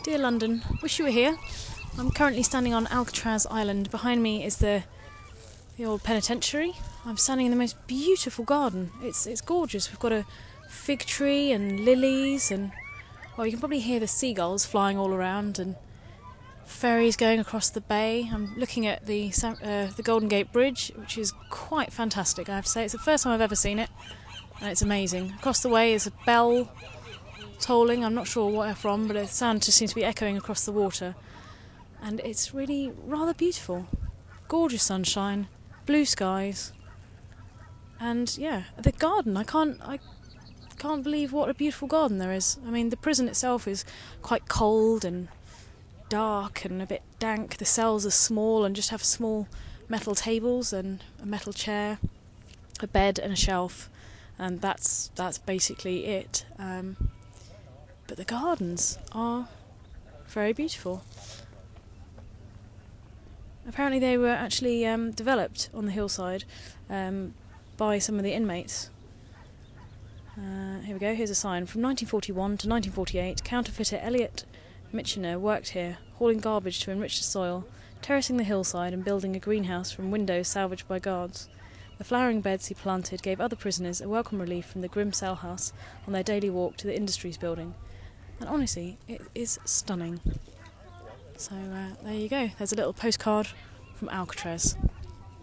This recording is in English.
Dear London, wish you were here. I'm currently standing on Alcatraz Island. Behind me is the old penitentiary. I'm standing in the most beautiful garden. It's gorgeous. We've got a fig tree and lilies and, well, you can probably hear the seagulls flying all around and ferries going across the bay. I'm looking at the Golden Gate Bridge, which is quite fantastic, I have to say. It's the first time I've ever seen it, and it's amazing. Across the way is a bell tolling. I'm not sure where from, but the sound just seems to be echoing across the water. And it's really rather beautiful. Gorgeous sunshine, blue skies, and yeah, the garden. I can't believe what a beautiful garden there is. I mean, the prison itself is quite cold and dark and a bit dank. The cells are small and just have small metal tables and a metal chair, a bed and a shelf, and that's basically it. But the gardens are very beautiful. Apparently they were actually developed on the hillside by some of the inmates. Here we go, here's a sign. From 1941 to 1948, counterfeiter Elliot Michener worked here, hauling garbage to enrich the soil, terracing the hillside and building a greenhouse from windows salvaged by guards. The flowering beds he planted gave other prisoners a welcome relief from the grim cell house on their daily walk to the Industries building. And honestly, it is stunning. So there you go, there's a little postcard from Alcatraz.